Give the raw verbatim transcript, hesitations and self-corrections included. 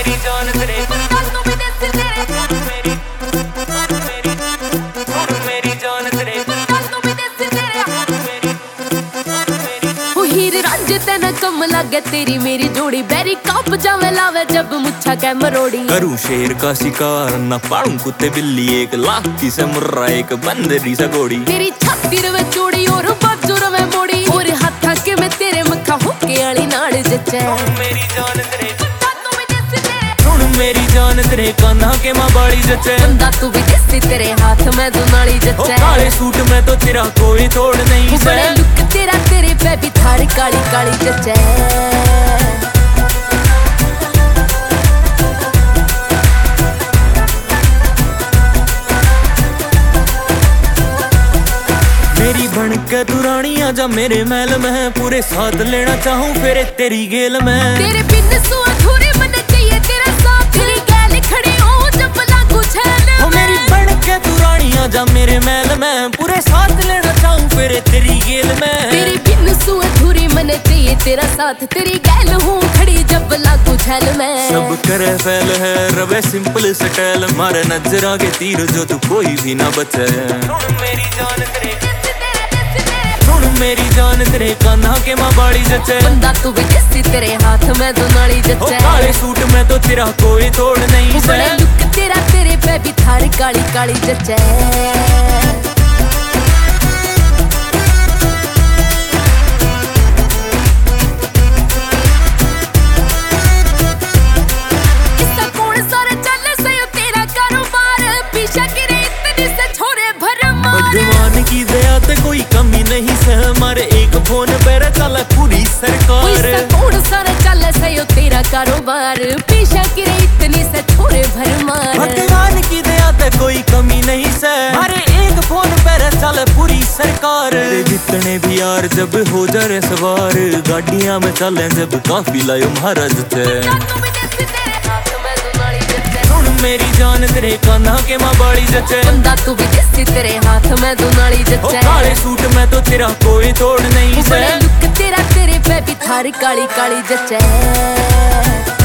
मेरी जान तेरे मेरी मेरी जान तेरे हीर रांझे तेना कम लागे तेरी मेरी जोड़ी बैरी काप जावे लावे जब मुच्छा कै मरोड़ी। करूं शेर का शिकार न पाऊं कुत्ते बिल्ली एक लाख की से मुर्रा एक बंदरी सा घोड़ी। तेरी छाती रवे चूड़ी और बाजू रवे मोड़ी और हाथा के मैं तेरे मक्खा हुक्के वाली नाड़ जचे। मेरी जान तेरे मेरी जान तेरे कान्हा के मां बाड़ी जचे। बंदा तू भी देसी तेरे हाथ में दुनाली जचे। काले सूट में तो तेरा कोई तोड़ नहीं से। बड़े लुक तेरा तेरे पे भी थारी काली काली जचे। मेरी बन के तू रानी आजा मेरे महल में पूरे साथ लेना चाहूं फिर तेरी गेल में। तेरे बिन सो अधूरे मन चाहिए तेरा साथ तेरी गैल खड़े हो जब लागू छल। ओ मेरी बन के तू रानी आजा मेरे महल में पूरे साथ लेना चाहूं फिर तेरी गेल में। तेरे बिन सो अधूरे मन चाहिए तेरा साथ तेरी गैल हूँ खड़ी जब लागू छल में। सब करे फैल है रवे सिंपल स्टाइल मारे नजर आगे तीर जो तू कोई भी ना बचे। मेरी जान तेरे मेरी जान तेरे कान्हा के मां बाड़ी जचे। बंदा तू भी देसी तेरे हाथ में दुनाली जचे। काले सूट में तो तेरा कोई तोड़ नहीं से। बड़े लुक तेरा तेरे पे भी थारी काली काली जचे। इसका कौन सारे चल से तेरा कारोबार पीछा गिरे इतनी से छोरे भरमार। भगवान की दया ते कोई कमी नहीं से हमारे एक फोन पर चल पूरी सरकार। कौन सारा चल सयो तेरा कारोबार पीछा गिरे इतनी से छोरे भरमार। भगवान की दया ते कोई कमी नहीं से हमारे एक फोन पर चल पूरी सरकार। जितने भी यार जब हो जा रे सवार गाड़ियां में चले जब काफी लायो महाराज थे। मेरी जान तेरे कान्हा के मां बाड़ी जचे। बंदा तू भी देसी तेरे हाथ में दुनाली जचे। काले सूट में तो तेरा कोई तोड़ नहीं से। बड़े लुक तेरा तेरे पे भी थारी काली काली जचे।